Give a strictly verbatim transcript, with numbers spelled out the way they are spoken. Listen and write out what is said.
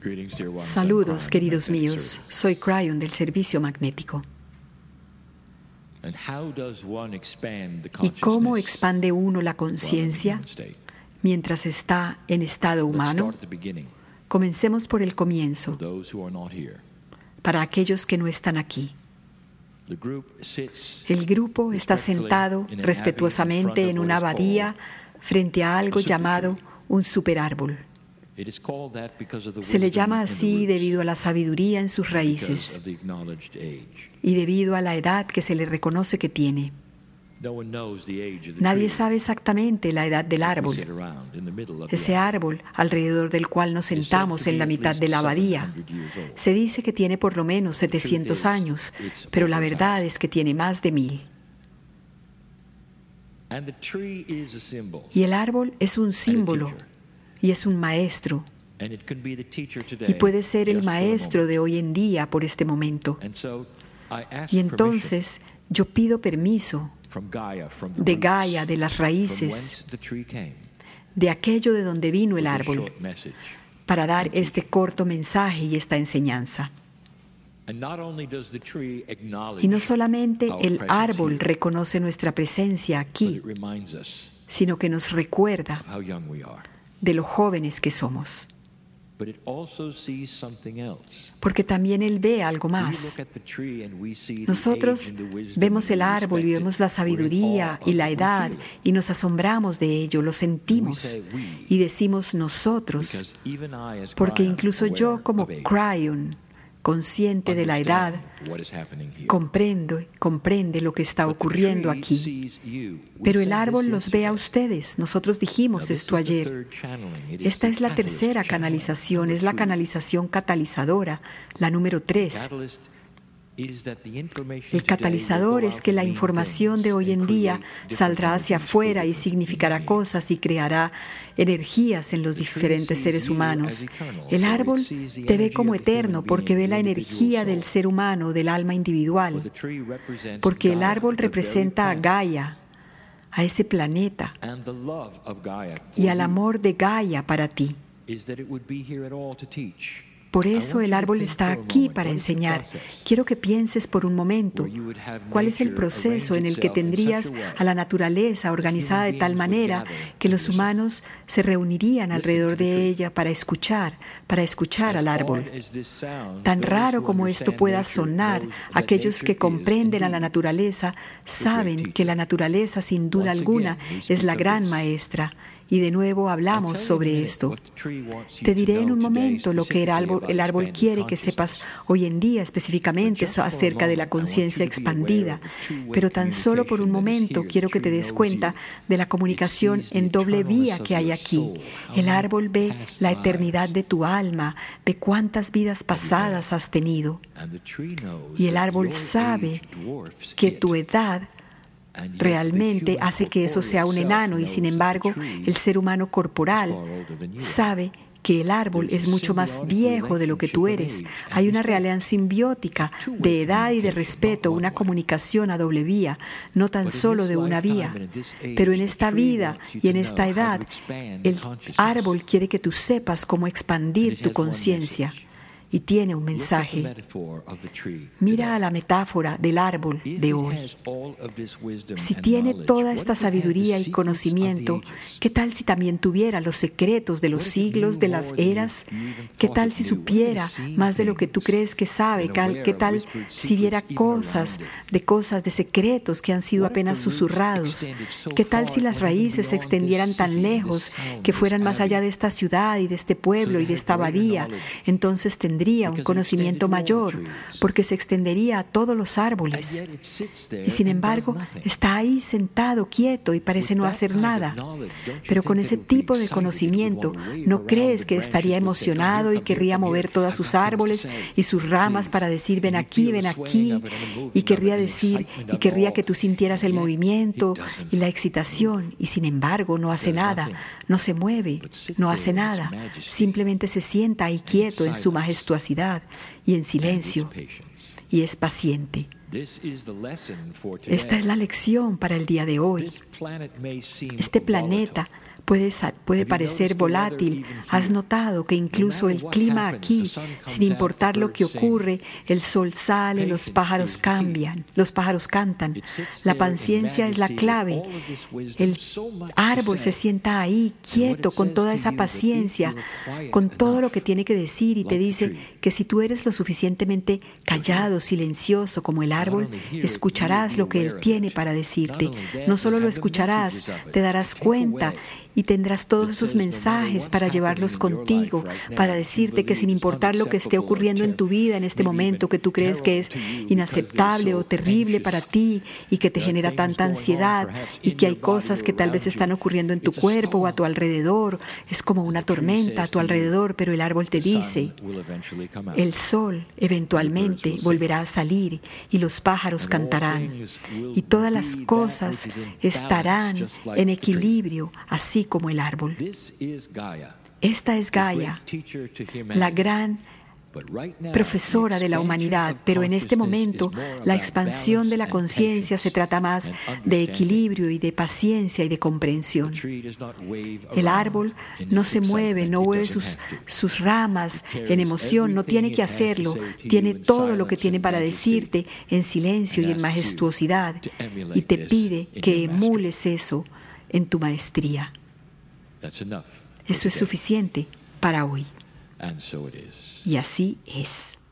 Saludos, queridos míos. Soy Cryon del Servicio Magnético. ¿Y cómo expande uno la conciencia mientras está en estado humano? Comencemos por el comienzo, para aquellos que no están aquí. El grupo está sentado respetuosamente en una abadía frente a algo llamado un superárbol. Se le llama así debido a la sabiduría en sus raíces y debido a la edad que se le reconoce que tiene. Nadie sabe exactamente la edad del árbol, ese árbol alrededor del cual nos sentamos en la mitad de la abadía. Se dice que tiene por lo menos setecientos años, pero la verdad es que tiene más de mil. Y el árbol es un símbolo y es un maestro. Y puede ser el maestro de hoy en día por este momento. Y entonces yo pido permiso de Gaia, de las raíces, de aquello de donde vino el árbol, para dar este corto mensaje y esta enseñanza. Y no solamente el árbol reconoce nuestra presencia aquí, sino que nos recuerda de lo jóvenes que somos. Porque también Él ve algo más. Nosotros vemos el árbol y vemos la sabiduría y la edad y nos asombramos de ello, lo sentimos y decimos nosotros, porque incluso yo como Cryon, consciente de la edad, comprendo, comprende lo que está ocurriendo aquí. Pero el árbol los ve a ustedes. Nosotros dijimos esto ayer. Esta es la tercera canalización, es la canalización catalizadora, la número tres. El catalizador es que la información de hoy en día saldrá hacia afuera y significará cosas y creará energías en los diferentes seres humanos. El árbol te ve como eterno porque ve la energía del ser humano, del alma individual, porque el árbol representa a Gaia, a ese planeta, y al amor de Gaia para ti. Por eso el árbol está aquí para enseñar. Quiero que pienses por un momento cuál es el proceso en el que tendrías a la naturaleza organizada de tal manera que los humanos se reunirían alrededor de ella para escuchar, para escuchar al árbol. Tan raro como esto pueda sonar, aquellos que comprenden a la naturaleza saben que la naturaleza, sin duda alguna, es la gran maestra. Y de nuevo hablamos sobre esto. Te diré en un momento lo que el árbol, el árbol quiere que sepas hoy en día específicamente acerca de la conciencia expandida. Pero tan solo por un momento quiero que te des cuenta de la comunicación en doble vía que hay aquí. El árbol ve la eternidad de tu alma, ve cuántas vidas pasadas has tenido. Y el árbol sabe que tu edad realmente hace que eso sea un enano y sin embargo el ser humano corporal sabe que el árbol es mucho más viejo de lo que tú eres. Hay una relación simbiótica de edad y de respeto, una comunicación a doble vía, no tan solo de una vía. Pero en esta vida y en esta edad, el árbol quiere que tú sepas cómo expandir tu conciencia. Y tiene un mensaje. Mira a la metáfora del árbol de hoy. Si tiene toda esta sabiduría y conocimiento, ¿qué tal si también tuviera los secretos de los siglos, de las eras? ¿Qué tal si supiera más de lo que tú crees que sabe? ¿Qué tal si viera cosas de cosas, de secretos que han sido apenas susurrados? ¿Qué tal si las raíces se extendieran tan lejos, que fueran más allá de esta ciudad y de este pueblo y de esta abadía? Entonces tendría un conocimiento mayor, porque se extendería a todos los árboles. Y sin embargo, está ahí sentado, quieto, y parece no hacer nada. Pero con ese tipo de conocimiento, ¿no crees que estaría emocionado y querría mover todos sus árboles y sus ramas para decir, ven aquí, ven aquí? Y querría decir, y querría que tú sintieras el movimiento y la excitación, y sin embargo, no hace nada, no se mueve, no hace nada, simplemente se sienta ahí quieto en su majestuosidad y en silencio, y es paciente. Esta es la lección para el día de hoy. Este planeta Puede, puede parecer volátil. ¿Has notado que incluso el clima aquí, sin importar lo que ocurre, el sol sale, los pájaros cambian, los pájaros cantan? La paciencia es la clave. El árbol se sienta ahí, quieto, con toda esa paciencia, con todo lo que tiene que decir, y te dice que si tú eres lo suficientemente callado, silencioso como el árbol, escucharás lo que él tiene para decirte. No solo lo escucharás, te darás cuenta y tendrás todos esos mensajes para llevarlos contigo, para decirte que sin importar lo que esté ocurriendo en tu vida en este momento, que tú crees que es inaceptable o terrible para ti y que te genera tanta ansiedad, y que hay cosas que tal vez están ocurriendo en tu cuerpo o a tu alrededor, es como una tormenta a tu alrededor, pero el árbol te dice, el sol eventualmente volverá a salir y los pájaros cantarán y todas las cosas estarán en equilibrio, así como el árbol. Esta es Gaia, la gran profesora de la humanidad, pero en este momento la expansión de la conciencia se trata más de equilibrio y de paciencia y de comprensión. El árbol no se mueve, no mueve sus, sus ramas en emoción, no tiene que hacerlo, tiene todo lo que tiene para decirte en silencio y en majestuosidad, y te pide que emules eso en tu maestría. Eso es suficiente para hoy. Y así es.